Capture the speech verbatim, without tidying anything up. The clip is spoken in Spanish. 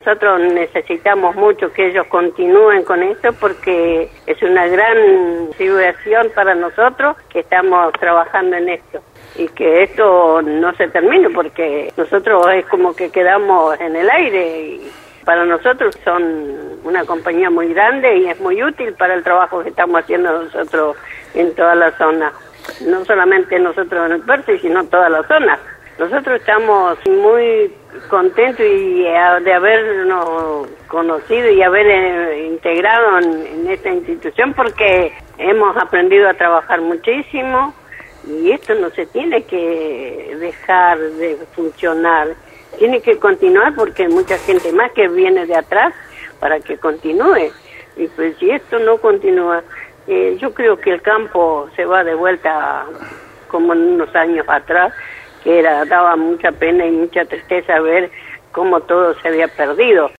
nosotros necesitamos mucho que ellos continúen con esto porque es una gran civilización para nosotros que estamos trabajando en esto y que esto no se termine porque nosotros es como que quedamos en el aire y para nosotros son una compañía muy grande y es muy útil para el trabajo que estamos haciendo nosotros en toda la zona, no solamente nosotros en el Percy, sino toda la zona. Nosotros estamos muy contentos y de habernos conocido y haber eh, integrado en, en esta institución porque hemos aprendido a trabajar muchísimo y esto no se tiene que dejar de funcionar, tiene que continuar porque hay mucha gente más que viene de atrás para que continúe y pues si esto no continúa, eh, yo creo que el campo se va de vuelta como en unos años atrás, que era, daba mucha pena y mucha tristeza ver cómo todo se había perdido.